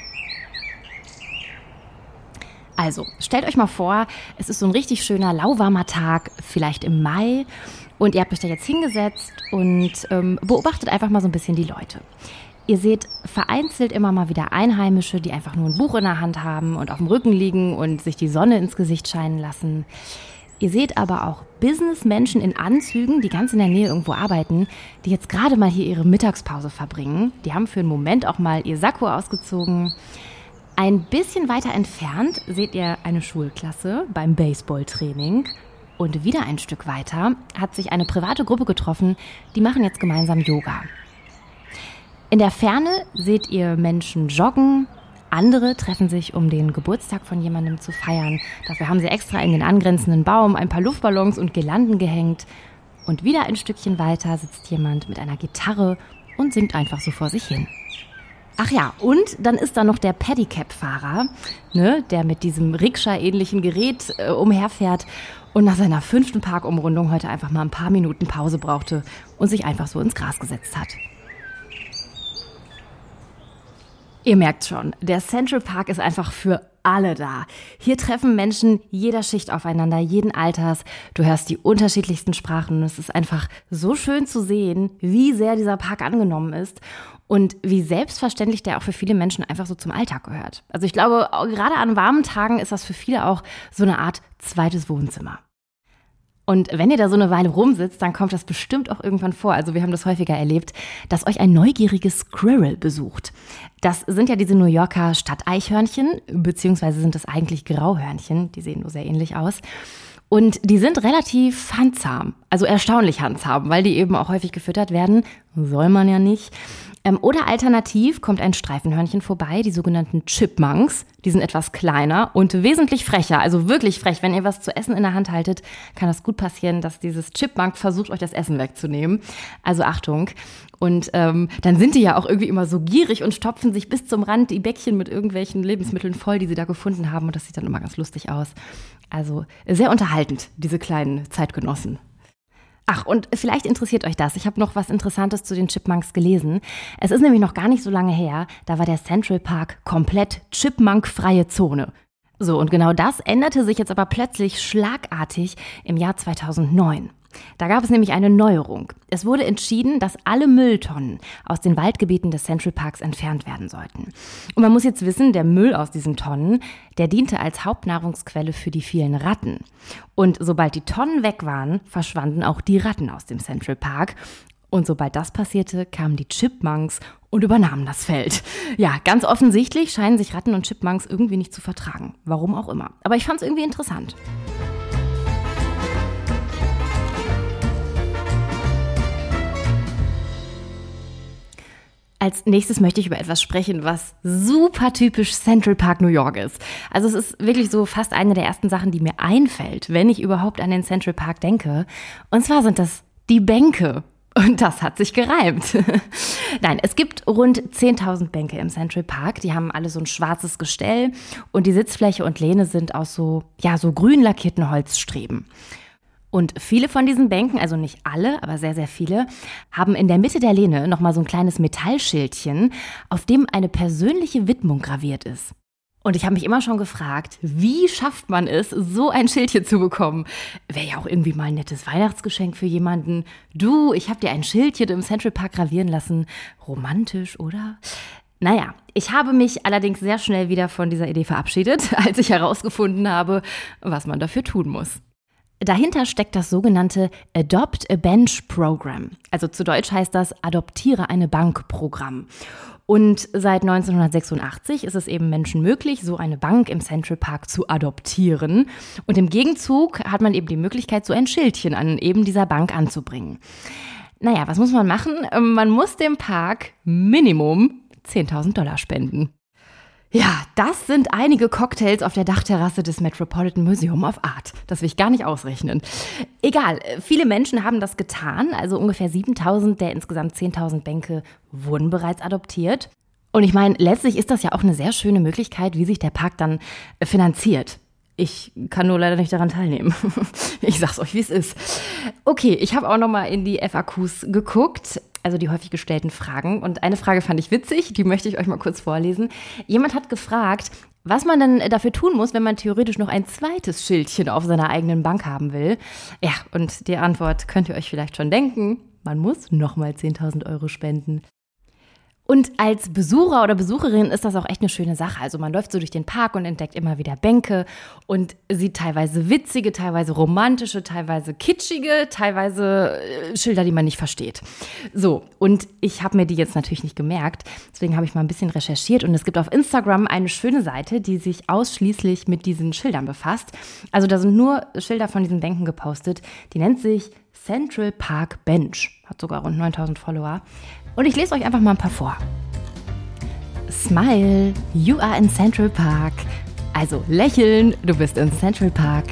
Also, stellt euch mal vor, es ist so ein richtig schöner, lauwarmer Tag, vielleicht im Mai. Und ihr habt euch da jetzt hingesetzt und ähm, beobachtet einfach mal so ein bisschen die Leute. Ihr seht vereinzelt immer mal wieder Einheimische, die einfach nur ein Buch in der Hand haben und auf dem Rücken liegen und sich die Sonne ins Gesicht scheinen lassen. Ihr seht aber auch Businessmenschen in Anzügen, die ganz in der Nähe irgendwo arbeiten, die jetzt gerade mal hier ihre Mittagspause verbringen. Die haben für einen Moment auch mal ihr Sakko ausgezogen. Ein bisschen weiter entfernt seht ihr eine Schulklasse beim Baseballtraining. Und wieder ein Stück weiter hat sich eine private Gruppe getroffen, die machen jetzt gemeinsam Yoga. In der Ferne seht ihr Menschen joggen, andere treffen sich, um den Geburtstag von jemandem zu feiern. Dafür haben sie extra in den angrenzenden Baum ein paar Luftballons und Girlanden gehängt. Und wieder ein Stückchen weiter sitzt jemand mit einer Gitarre und singt einfach so vor sich hin. Ach ja, und dann ist da noch der Pedicab-Fahrer, ne, der mit diesem Rikscha-ähnlichen Gerät äh, umherfährt und nach seiner fünften Parkumrundung heute einfach mal ein paar Minuten Pause brauchte und sich einfach so ins Gras gesetzt hat. Ihr merkt schon, der Central Park ist einfach für alle da. Hier treffen Menschen jeder Schicht aufeinander, jeden Alters. Du hörst die unterschiedlichsten Sprachen und es ist einfach so schön zu sehen, wie sehr dieser Park angenommen ist und wie selbstverständlich der auch für viele Menschen einfach so zum Alltag gehört. Also ich glaube, gerade an warmen Tagen ist das für viele auch so eine Art zweites Wohnzimmer. Und wenn ihr da so eine Weile rumsitzt, dann kommt das bestimmt auch irgendwann vor. Also wir haben das häufiger erlebt, dass euch ein neugieriges Squirrel besucht. Das sind ja diese New Yorker Stadteichhörnchen, beziehungsweise sind das eigentlich Grauhörnchen. Die sehen nur sehr ähnlich aus. Und die sind relativ handzahm, also erstaunlich handzahm, weil die eben auch häufig gefüttert werden. Soll man ja nicht. Oder alternativ kommt ein Streifenhörnchen vorbei, die sogenannten Chipmunks. Die sind etwas kleiner und wesentlich frecher, also wirklich frech. Wenn ihr was zu essen in der Hand haltet, kann das gut passieren, dass dieses Chipmunk versucht, euch das Essen wegzunehmen. Also Achtung. Und ähm, dann sind die ja auch irgendwie immer so gierig und stopfen sich bis zum Rand die Bäckchen mit irgendwelchen Lebensmitteln voll, die sie da gefunden haben. Und das sieht dann immer ganz lustig aus. Also sehr unterhaltend, diese kleinen Zeitgenossen. Ach, und vielleicht interessiert euch das. Ich habe noch was Interessantes zu den Chipmunks gelesen. Es ist nämlich noch gar nicht so lange her, da war der Central Park komplett Chipmunk-freie Zone. So, und genau das änderte sich jetzt aber plötzlich schlagartig im Jahr zweitausendneun. Da gab es nämlich eine Neuerung. Es wurde entschieden, dass alle Mülltonnen aus den Waldgebieten des Central Parks entfernt werden sollten. Und man muss jetzt wissen, der Müll aus diesen Tonnen, der diente als Hauptnahrungsquelle für die vielen Ratten. Und sobald die Tonnen weg waren, verschwanden auch die Ratten aus dem Central Park. Und sobald das passierte, kamen die Chipmunks und übernahmen das Feld. Ja, ganz offensichtlich scheinen sich Ratten und Chipmunks irgendwie nicht zu vertragen. Warum auch immer. Aber ich fand es irgendwie interessant. Als nächstes möchte ich über etwas sprechen, was super typisch Central Park New York ist. Also es ist wirklich so fast eine der ersten Sachen, die mir einfällt, wenn ich überhaupt an den Central Park denke. Und zwar sind das die Bänke. Und das hat sich gereimt. Nein, es gibt rund zehntausend Bänke im Central Park. Die haben alle so ein schwarzes Gestell und die Sitzfläche und Lehne sind aus so, ja, so grün lackierten Holzstreben. Und viele von diesen Bänken, also nicht alle, aber sehr, sehr viele, haben in der Mitte der Lehne nochmal so ein kleines Metallschildchen, auf dem eine persönliche Widmung graviert ist. Und ich habe mich immer schon gefragt, wie schafft man es, so ein Schildchen zu bekommen? Wäre ja auch irgendwie mal ein nettes Weihnachtsgeschenk für jemanden. Du, ich habe dir ein Schildchen im Central Park gravieren lassen. Romantisch, oder? Naja, ich habe mich allerdings sehr schnell wieder von dieser Idee verabschiedet, als ich herausgefunden habe, was man dafür tun muss. Dahinter steckt das sogenannte Adopt a Bench Program. Also zu Deutsch heißt das Adoptiere eine Bank Programm. Und seit neunzehnhundertsechsundachtzig ist es eben Menschen möglich, so eine Bank im Central Park zu adoptieren. Und im Gegenzug hat man eben die Möglichkeit, so ein Schildchen an eben dieser Bank anzubringen. Naja, was muss man machen? Man muss dem Park Minimum zehntausend Dollar spenden. Ja, das sind einige Cocktails auf der Dachterrasse des Metropolitan Museum of Art. Das will ich gar nicht ausrechnen. Egal, viele Menschen haben das getan. Also ungefähr siebentausend der insgesamt zehntausend Bänke wurden bereits adoptiert. Und ich meine, letztlich ist das ja auch eine sehr schöne Möglichkeit, wie sich der Park dann finanziert. Ich kann nur leider nicht daran teilnehmen. Ich sag's euch, wie es ist. Okay, ich habe auch noch mal in die F A Qs geguckt, also die häufig gestellten Fragen. Und eine Frage fand ich witzig, die möchte ich euch mal kurz vorlesen. Jemand hat gefragt, was man denn dafür tun muss, wenn man theoretisch noch ein zweites Schildchen auf seiner eigenen Bank haben will. Ja, und die Antwort könnt ihr euch vielleicht schon denken. Man muss nochmal zehntausend Euro spenden. Und als Besucher oder Besucherin ist das auch echt eine schöne Sache. Also man läuft so durch den Park und entdeckt immer wieder Bänke und sieht teilweise witzige, teilweise romantische, teilweise kitschige, teilweise Schilder, die man nicht versteht. So, und ich habe mir die jetzt natürlich nicht gemerkt, deswegen habe ich mal ein bisschen recherchiert und es gibt auf Instagram eine schöne Seite, die sich ausschließlich mit diesen Schildern befasst. Also da sind nur Schilder von diesen Bänken gepostet. Die nennt sich Central Park Bench, hat sogar rund neuntausend Follower. Und ich lese euch einfach mal ein paar vor. Smile, you are in Central Park. Also lächeln, du bist in Central Park.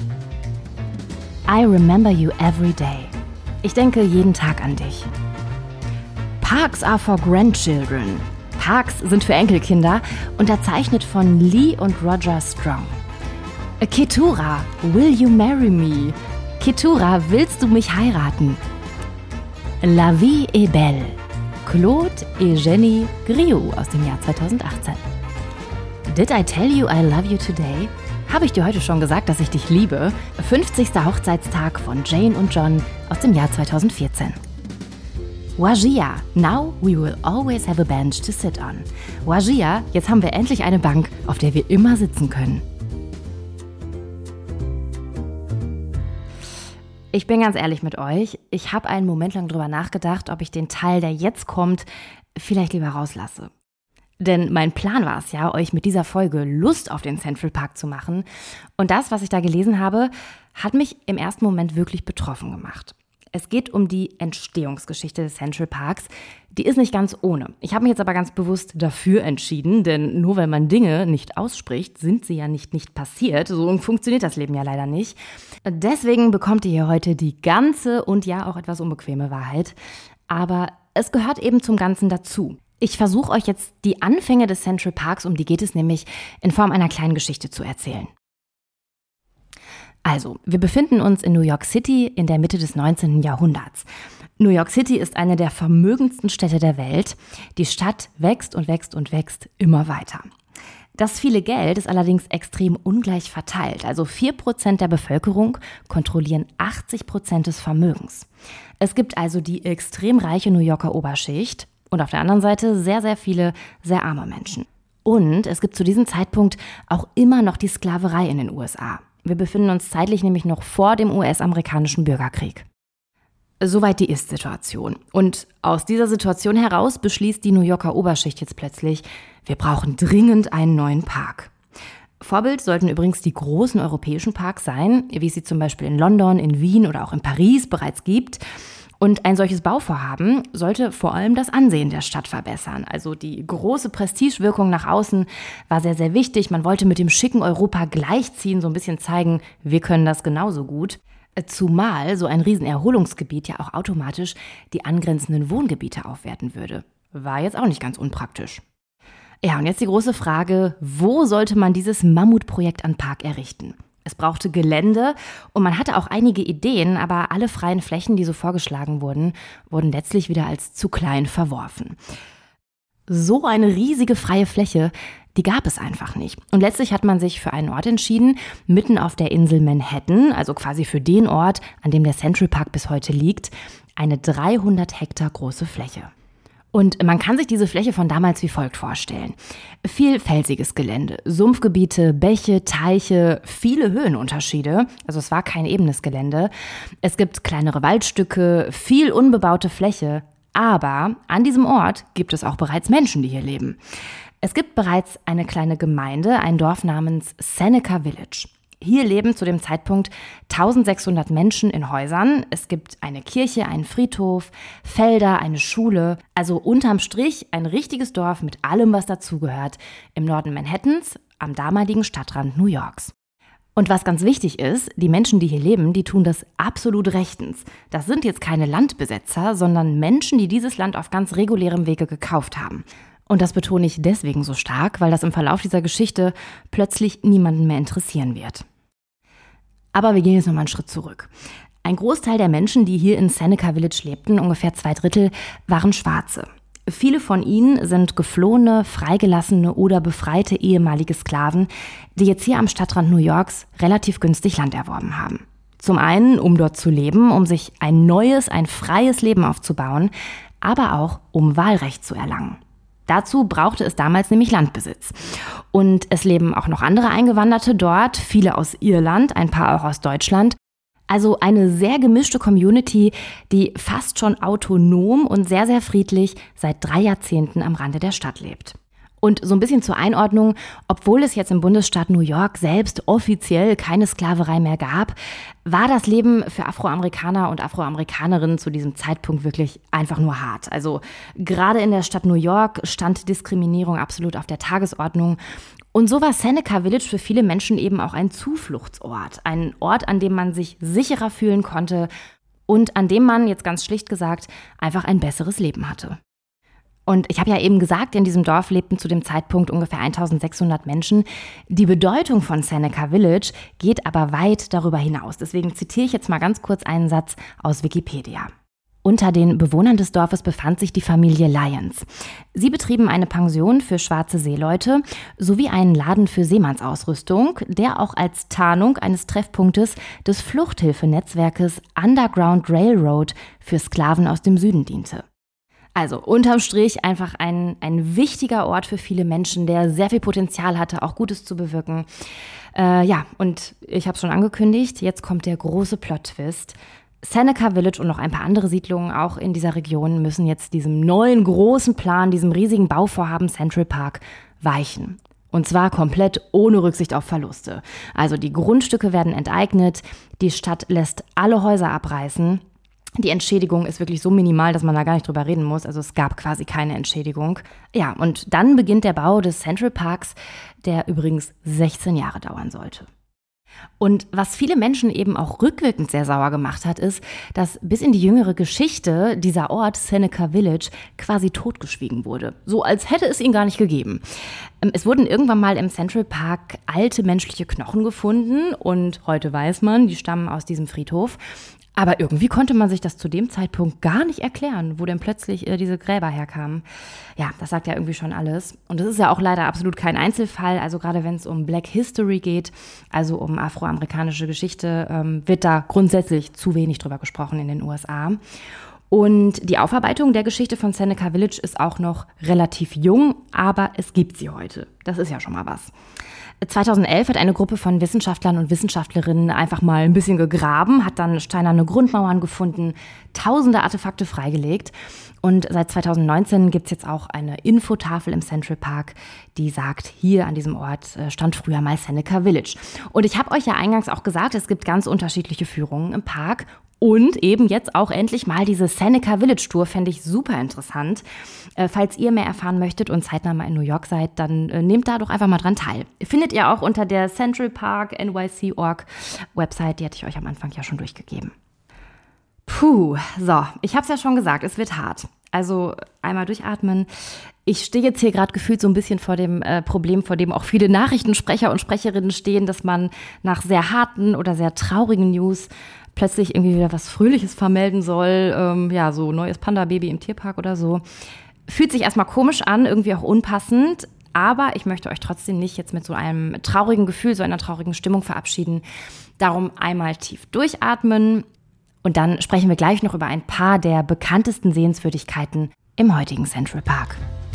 I remember you every day. Ich denke jeden Tag an dich. Parks are for grandchildren. Parks sind für Enkelkinder, unterzeichnet von Lee und Roger Strong. Keturah, will you marry me? Keturah, willst du mich heiraten? La vie est belle. Claude Eugenie Griou aus dem Jahr zweitausendachtzehn. Did I tell you I love you today? Habe ich dir heute schon gesagt, dass ich dich liebe? fünfzigster Hochzeitstag von Jane und John aus dem Jahr zweitausendvierzehn. Wajia, now we will always have a bench to sit on. Wajia, jetzt haben wir endlich eine Bank, auf der wir immer sitzen können. Ich bin ganz ehrlich mit euch, ich habe einen Moment lang drüber nachgedacht, ob ich den Teil, der jetzt kommt, vielleicht lieber rauslasse. Denn mein Plan war es ja, euch mit dieser Folge Lust auf den Central Park zu machen. Und das, was ich da gelesen habe, hat mich im ersten Moment wirklich betroffen gemacht. Es geht um die Entstehungsgeschichte des Central Parks. Die ist nicht ganz ohne. Ich habe mich jetzt aber ganz bewusst dafür entschieden, denn nur weil man Dinge nicht ausspricht, sind sie ja nicht nicht passiert. So funktioniert das Leben ja leider nicht. Deswegen bekommt ihr hier heute die ganze und ja auch etwas unbequeme Wahrheit. Aber es gehört eben zum Ganzen dazu. Ich versuche euch jetzt die Anfänge des Central Parks, um die geht es nämlich, in Form einer kleinen Geschichte zu erzählen. Also, wir befinden uns in New York City in der Mitte des neunzehnten Jahrhunderts. New York City ist eine der vermögendsten Städte der Welt. Die Stadt wächst und wächst und wächst immer weiter. Das viele Geld ist allerdings extrem ungleich verteilt. Also vier Prozent der Bevölkerung kontrollieren achtzig Prozent des Vermögens. Es gibt also die extrem reiche New Yorker Oberschicht und auf der anderen Seite sehr, sehr viele sehr arme Menschen. Und es gibt zu diesem Zeitpunkt auch immer noch die Sklaverei in den U S A. Wir befinden uns zeitlich nämlich noch vor dem U S-amerikanischen Bürgerkrieg. Soweit die Ist-Situation. Und aus dieser Situation heraus beschließt die New Yorker Oberschicht jetzt plötzlich, wir brauchen dringend einen neuen Park. Vorbild sollten übrigens die großen europäischen Parks sein, wie es sie zum Beispiel in London, in Wien oder auch in Paris bereits gibt. Und ein solches Bauvorhaben sollte vor allem das Ansehen der Stadt verbessern. Also die große Prestigewirkung nach außen war sehr, sehr wichtig. Man wollte mit dem schicken Europa gleichziehen, so ein bisschen zeigen, wir können das genauso gut. Zumal so ein Riesenerholungsgebiet ja auch automatisch die angrenzenden Wohngebiete aufwerten würde. War jetzt auch nicht ganz unpraktisch. Ja, und jetzt die große Frage, wo sollte man dieses Mammutprojekt an Park errichten? Es brauchte Gelände und man hatte auch einige Ideen, aber alle freien Flächen, die so vorgeschlagen wurden, wurden letztlich wieder als zu klein verworfen. So eine riesige freie Fläche, die gab es einfach nicht. Und letztlich hat man sich für einen Ort entschieden, mitten auf der Insel Manhattan, also quasi für den Ort, an dem der Central Park bis heute liegt, eine dreihundert Hektar große Fläche. Und man kann sich diese Fläche von damals wie folgt vorstellen. Viel felsiges Gelände, Sumpfgebiete, Bäche, Teiche, viele Höhenunterschiede. Also es war kein ebenes Gelände. Es gibt kleinere Waldstücke, viel unbebaute Fläche. Aber an diesem Ort gibt es auch bereits Menschen, die hier leben. Es gibt bereits eine kleine Gemeinde, ein Dorf namens Seneca Village. Hier leben zu dem Zeitpunkt eintausendsechshundert Menschen in Häusern. Es gibt eine Kirche, einen Friedhof, Felder, eine Schule. Also unterm Strich ein richtiges Dorf mit allem, was dazugehört, im Norden Manhattans, am damaligen Stadtrand New Yorks. Und was ganz wichtig ist, die Menschen, die hier leben, die tun das absolut rechtens. Das sind jetzt keine Landbesetzer, sondern Menschen, die dieses Land auf ganz regulärem Wege gekauft haben. Und das betone ich deswegen so stark, weil das im Verlauf dieser Geschichte plötzlich niemanden mehr interessieren wird. Aber wir gehen jetzt nochmal einen Schritt zurück. Ein Großteil der Menschen, die hier in Seneca Village lebten, ungefähr zwei Drittel, waren Schwarze. Viele von ihnen sind geflohene, freigelassene oder befreite ehemalige Sklaven, die jetzt hier am Stadtrand New Yorks relativ günstig Land erworben haben. Zum einen, um dort zu leben, um sich ein neues, ein freies Leben aufzubauen, aber auch um Wahlrecht zu erlangen. Dazu brauchte es damals nämlich Landbesitz. Und es leben auch noch andere Eingewanderte dort, viele aus Irland, ein paar auch aus Deutschland. Also eine sehr gemischte Community, die fast schon autonom und sehr, sehr friedlich seit drei Jahrzehnten am Rande der Stadt lebt. Und so ein bisschen zur Einordnung, obwohl es jetzt im Bundesstaat New York selbst offiziell keine Sklaverei mehr gab, war das Leben für Afroamerikaner und Afroamerikanerinnen zu diesem Zeitpunkt wirklich einfach nur hart. Also gerade in der Stadt New York stand Diskriminierung absolut auf der Tagesordnung. Und so war Seneca Village für viele Menschen eben auch ein Zufluchtsort. Ein Ort, an dem man sich sicherer fühlen konnte und an dem man, jetzt ganz schlicht gesagt, einfach ein besseres Leben hatte. Und ich habe ja eben gesagt, in diesem Dorf lebten zu dem Zeitpunkt ungefähr eintausendsechshundert Menschen. Die Bedeutung von Seneca Village geht aber weit darüber hinaus. Deswegen zitiere ich jetzt mal ganz kurz einen Satz aus Wikipedia. Unter den Bewohnern des Dorfes befand sich die Familie Lyons. Sie betrieben eine Pension für schwarze Seeleute sowie einen Laden für Seemannsausrüstung, der auch als Tarnung eines Treffpunktes des Fluchthilfenetzwerkes Underground Railroad für Sklaven aus dem Süden diente. Also unterm Strich einfach ein, ein wichtiger Ort für viele Menschen, der sehr viel Potenzial hatte, auch Gutes zu bewirken. Äh, ja, und ich habe es schon angekündigt, jetzt kommt der große Plot-Twist. Seneca Village und noch ein paar andere Siedlungen auch in dieser Region müssen jetzt diesem neuen großen Plan, diesem riesigen Bauvorhaben Central Park weichen. Und zwar komplett ohne Rücksicht auf Verluste. Also die Grundstücke werden enteignet, die Stadt lässt alle Häuser abreißen. Die Entschädigung ist wirklich so minimal, dass man da gar nicht drüber reden muss. Also es gab quasi keine Entschädigung. Ja, und dann beginnt der Bau des Central Parks, der übrigens sechzehn Jahre dauern sollte. Und was viele Menschen eben auch rückwirkend sehr sauer gemacht hat, ist, dass bis in die jüngere Geschichte dieser Ort Seneca Village quasi totgeschwiegen wurde. So als hätte es ihn gar nicht gegeben. Es wurden irgendwann mal im Central Park alte menschliche Knochen gefunden und heute weiß man, die stammen aus diesem Friedhof. Aber irgendwie konnte man sich das zu dem Zeitpunkt gar nicht erklären, wo denn plötzlich äh, diese Gräber herkamen. Ja, das sagt ja irgendwie schon alles. Und das ist ja auch leider absolut kein Einzelfall. Also gerade wenn es um Black History geht, also um afroamerikanische Geschichte, ähm, wird da grundsätzlich zu wenig drüber gesprochen in den U S A. Und die Aufarbeitung der Geschichte von Seneca Village ist auch noch relativ jung, aber es gibt sie heute. Das ist ja schon mal was. zweitausendelf hat eine Gruppe von Wissenschaftlern und Wissenschaftlerinnen einfach mal ein bisschen gegraben, hat dann steinerne Grundmauern gefunden, tausende Artefakte freigelegt. Und seit zweitausendneunzehn gibt es jetzt auch eine Infotafel im Central Park, die sagt, hier an diesem Ort stand früher mal Seneca Village. Und ich habe euch ja eingangs auch gesagt, es gibt ganz unterschiedliche Führungen im Park. Und eben jetzt auch endlich mal diese Seneca Village Tour, fände ich super interessant. Äh, falls ihr mehr erfahren möchtet und zeitnah mal in New York seid, dann äh, nehmt da doch einfach mal dran teil. Findet ihr auch unter der Central Park N Y C Punkt org Website, die hatte ich euch am Anfang ja schon durchgegeben. Puh, so, ich habe es ja schon gesagt, es wird hart. Also einmal durchatmen. Ich stehe jetzt hier gerade gefühlt so ein bisschen vor dem äh, Problem, vor dem auch viele Nachrichtensprecher und Sprecherinnen stehen, dass man nach sehr harten oder sehr traurigen News plötzlich irgendwie wieder was Fröhliches vermelden soll, ähm, ja, so neues Panda-Baby im Tierpark oder so. Fühlt sich erstmal komisch an, irgendwie auch unpassend, aber ich möchte euch trotzdem nicht jetzt mit so einem traurigen Gefühl, so einer traurigen Stimmung verabschieden. Darum einmal tief durchatmen und dann sprechen wir gleich noch über ein paar der bekanntesten Sehenswürdigkeiten im heutigen Central Park.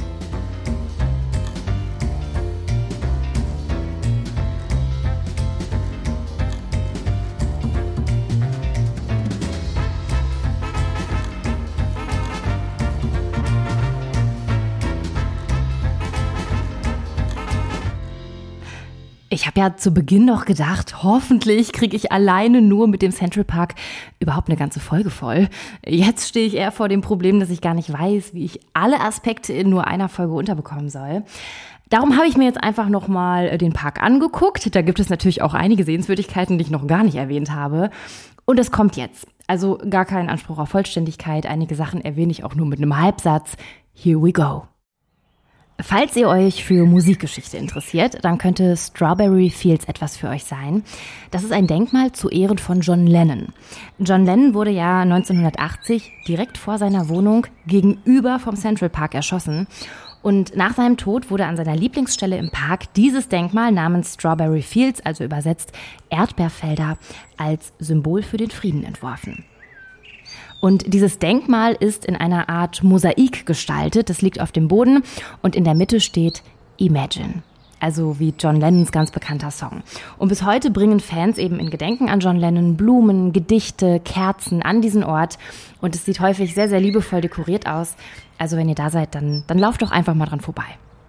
Ich habe ja zu Beginn noch gedacht, hoffentlich kriege ich alleine nur mit dem Central Park überhaupt eine ganze Folge voll. Jetzt stehe ich eher vor dem Problem, dass ich gar nicht weiß, wie ich alle Aspekte in nur einer Folge unterbekommen soll. Darum habe ich mir jetzt einfach nochmal den Park angeguckt. Da gibt es natürlich auch einige Sehenswürdigkeiten, die ich noch gar nicht erwähnt habe. Und es kommt jetzt. Also gar keinen Anspruch auf Vollständigkeit. Einige Sachen erwähne ich auch nur mit einem Halbsatz. Here we go. Falls ihr euch für Musikgeschichte interessiert, dann könnte Strawberry Fields etwas für euch sein. Das ist ein Denkmal zu Ehren von John Lennon. John Lennon wurde ja neunzehnhundertachtzig direkt vor seiner Wohnung gegenüber vom Central Park erschossen. Und nach seinem Tod wurde an seiner Lieblingsstelle im Park dieses Denkmal namens Strawberry Fields, also übersetzt Erdbeerfelder, als Symbol für den Frieden entworfen. Und dieses Denkmal ist in einer Art Mosaik gestaltet. Das liegt auf dem Boden und in der Mitte steht Imagine, also wie John Lennons ganz bekannter Song. Und bis heute bringen Fans eben in Gedenken an John Lennon Blumen, Gedichte, Kerzen an diesen Ort. Und es sieht häufig sehr, sehr liebevoll dekoriert aus. Also wenn ihr da seid, dann, dann lauft doch einfach mal dran vorbei.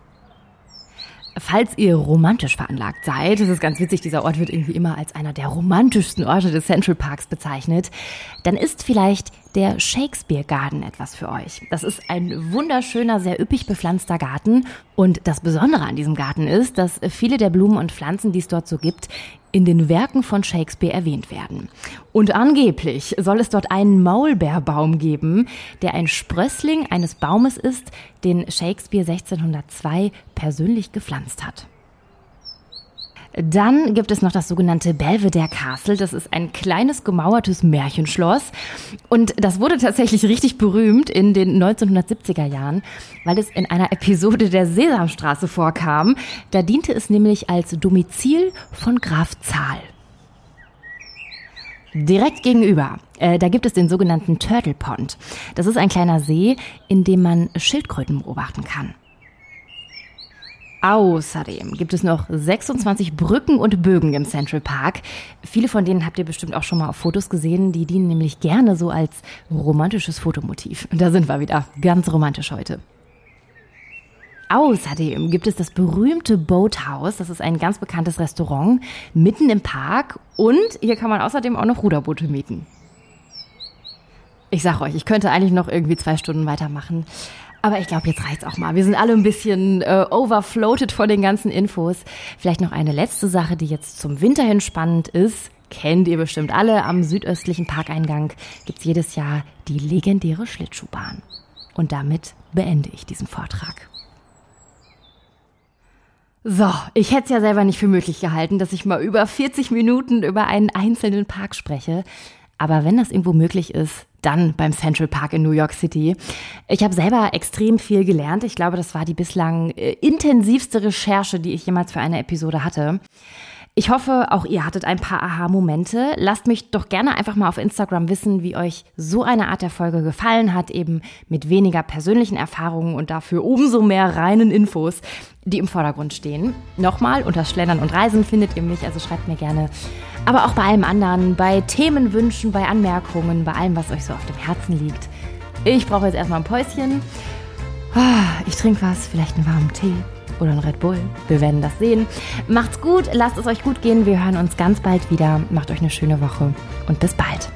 Falls ihr romantisch veranlagt seid, das ist ganz witzig, dieser Ort wird irgendwie immer als einer der romantischsten Orte des Central Parks bezeichnet, dann ist vielleicht der Shakespeare Garden etwas für euch. Das ist ein wunderschöner, sehr üppig bepflanzter Garten und das Besondere an diesem Garten ist, dass viele der Blumen und Pflanzen, die es dort so gibt, in den Werken von Shakespeare erwähnt werden. Und angeblich soll es dort einen Maulbeerbaum geben, der ein Sprössling eines Baumes ist, den Shakespeare sechzehnhundertzwei persönlich gepflanzt hat. Dann gibt es noch das sogenannte Belvedere Castle. Das ist ein kleines gemauertes Märchenschloss. Und das wurde tatsächlich richtig berühmt in den neunzehnhundertsiebziger Jahren, weil es in einer Episode der Sesamstraße vorkam. Da diente es nämlich als Domizil von Graf Zahl. Direkt gegenüber, äh, da gibt es den sogenannten Turtle Pond. Das ist ein kleiner See, in dem man Schildkröten beobachten kann. Außerdem gibt es noch sechsundzwanzig Brücken und Bögen im Central Park. Viele von denen habt ihr bestimmt auch schon mal auf Fotos gesehen. Die dienen nämlich gerne so als romantisches Fotomotiv. Da sind wir wieder. Ganz romantisch heute. Außerdem gibt es das berühmte Boathouse. Das ist ein ganz bekanntes Restaurant mitten im Park. Und hier kann man außerdem auch noch Ruderboote mieten. Ich sag euch, ich könnte eigentlich noch irgendwie zwei Stunden weitermachen. Aber ich glaube, jetzt reicht's auch mal. Wir sind alle ein bisschen äh, overfloated von den ganzen Infos. Vielleicht noch eine letzte Sache, die jetzt zum Winter hin spannend ist. Kennt ihr bestimmt alle. Am südöstlichen Parkeingang gibt's jedes Jahr die legendäre Schlittschuhbahn. Und damit beende ich diesen Vortrag. So, ich hätte es ja selber nicht für möglich gehalten, dass ich mal über vierzig Minuten über einen einzelnen Park spreche. Aber wenn das irgendwo möglich ist, dann beim Central Park in New York City. Ich habe selber extrem viel gelernt. Ich glaube, das war die bislang äh, intensivste Recherche, die ich jemals für eine Episode hatte. Ich hoffe, auch ihr hattet ein paar Aha-Momente. Lasst mich doch gerne einfach mal auf Instagram wissen, wie euch so eine Art der Folge gefallen hat, eben mit weniger persönlichen Erfahrungen und dafür umso mehr reinen Infos, die im Vordergrund stehen. Nochmal, unter Schlendern und Reisen findet ihr mich, also schreibt mir gerne. Aber auch bei allem anderen, bei Themenwünschen, bei Anmerkungen, bei allem, was euch so auf dem Herzen liegt. Ich brauche jetzt erstmal ein Päuschen. Ich trinke was, vielleicht einen warmen Tee. Oder ein Red Bull. Wir werden das sehen. Macht's gut, lasst es euch gut gehen. Wir hören uns ganz bald wieder. Macht euch eine schöne Woche und bis bald.